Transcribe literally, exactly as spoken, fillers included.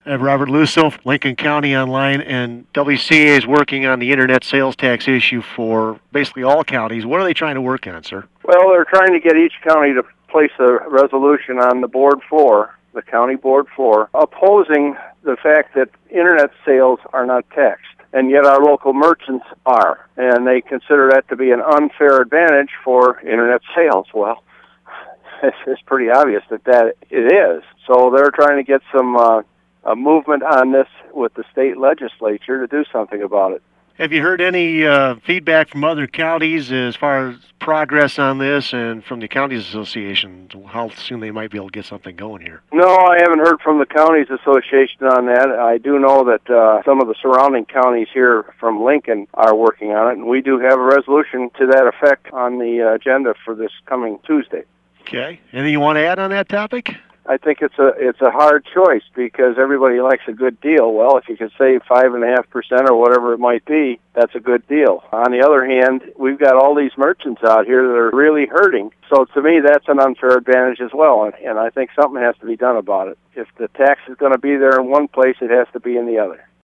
Uh, Robert Lusso, Lincoln County Online, and W C A is working on the internet sales tax issue for basically all counties. What are they trying to work on, sir? Well, they're trying to get each county to place a resolution on the board floor, the county board floor, opposing the fact that internet sales are not taxed, and yet our local merchants are, and they consider that to be an unfair advantage for internet sales. Well, it's, it's pretty obvious that, that it is. So they're trying to get some uh, a movement on this with the state legislature to do something about it. Have you heard any uh, feedback from other counties as far as progress on this, and from the Counties Association, how soon they might be able to get something going here? No, I haven't heard from the Counties Association on that. I do know that uh, some of the surrounding counties here from Lincoln are working on it, and we do have a resolution to that effect on the agenda for this coming Tuesday. Okay. Anything you want to add on that topic? I think it's a it's a hard choice because everybody likes a good deal. Well, if you can save five and a half percent or whatever it might be, that's a good deal. On the other hand, we've got all these merchants out here that are really hurting. So to me, that's an unfair advantage as well, and, and I think something has to be done about it. If the tax is going to be there in one place, it has to be in the other.